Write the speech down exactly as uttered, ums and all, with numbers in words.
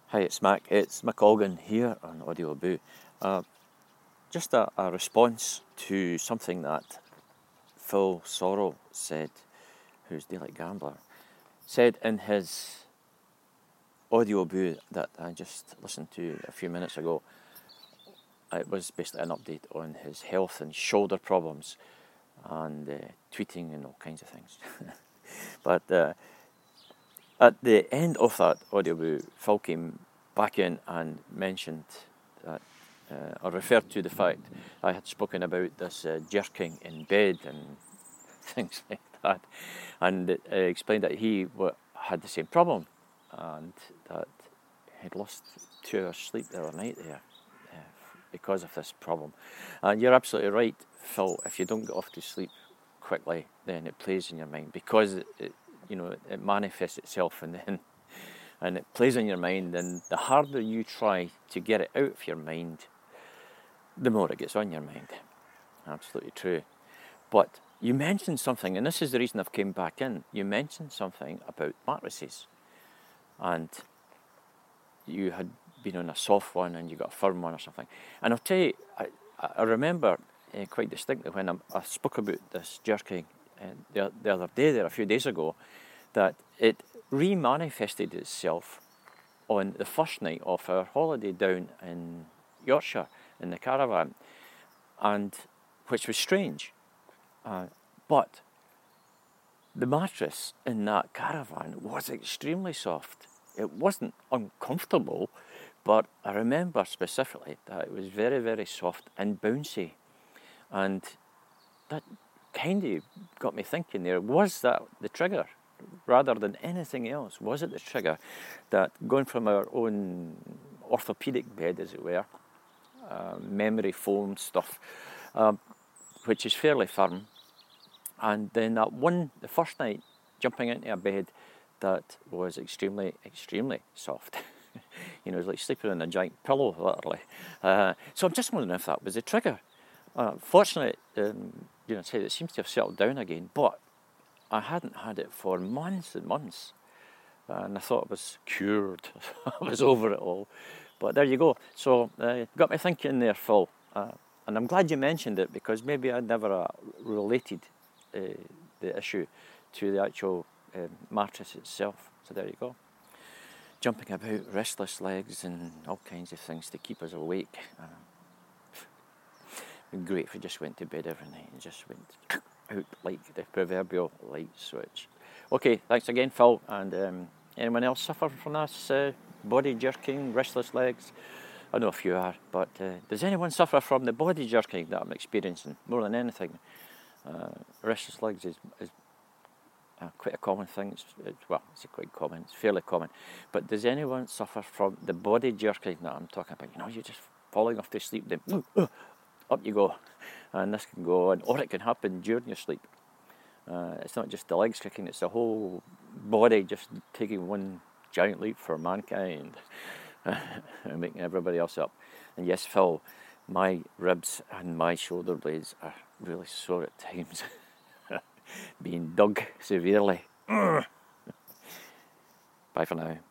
Hi, it's Mac. It's Mick Olgan here on Audio Boo. Uh, just a, a response to something that Phil Sorrell said, who's Daylight Gambler, said in his Audio Boo that I just listened to a few minutes ago. It was basically an update on his health and shoulder problems and uh, tweeting and all kinds of things. But uh, at the end of that Audio Boo, Phil came back in and mentioned that, uh, or referred to the fact I had spoken about this uh, jerking in bed and things like that, and uh, explained that he w- had the same problem and that he'd lost two hours sleep the other night there uh, because of this problem. And you're absolutely right, Phil. If you don't get off to sleep quickly, then it plays in your mind because it, it you know it manifests itself and then. And it plays in your mind, and the harder you try to get it out of your mind, the more it gets on your mind. Absolutely true. But you mentioned something, and this is the reason I've came back in. You mentioned something about mattresses, and you had been on a soft one and you got a firm one or something. And I'll tell you, I, I remember uh, quite distinctly when I, I spoke about this jerking uh, the, the other day there, a few days ago, that it re-manifested itself on the first night of our holiday down in Yorkshire in the caravan, and which was strange. Uh, but the mattress in that caravan was extremely soft. It wasn't uncomfortable, but I remember specifically that it was very, very soft and bouncy. And that kind of got me thinking there, was that the trigger? Rather than anything else, was it the trigger that going from our own orthopaedic bed, as it were, uh, memory foam stuff, um, which is fairly firm, and then that one, the first night, jumping into a bed that was extremely, extremely soft. You know, it was like sleeping on a giant pillow, literally. Uh, so I'm just wondering if that was the trigger. Uh, fortunately, um, you know, say it seems to have settled down again, but I hadn't had it for months and months, and I thought it was cured. I was over it all. But there you go. So uh, got me thinking there, Phil. Uh, and I'm glad you mentioned it because maybe I'd never uh, related uh, the issue to the actual uh, mattress itself. So there you go. Jumping about, restless legs and all kinds of things to keep us awake. Uh, it'd be great if we just went to bed every night and just went out like the proverbial light switch. Okay, thanks again, Phil. And um, anyone else suffer from this uh, body jerking, restless legs? I know a few are, but uh, does anyone suffer from the body jerking that I'm experiencing more than anything? Uh, restless legs is, is uh, quite a common thing. It's, it's, well, it's quite common. It's fairly common. But does anyone suffer from the body jerking that I'm talking about? You know, you're just falling off to sleep, then uh, uh, up you go. And this can go on, or it can happen during your sleep. Uh, it's not just the legs kicking, it's the whole body just taking one giant leap for mankind and making everybody else up. And yes, Phil, my ribs and my shoulder blades are really sore at times, being dug severely. Bye for now.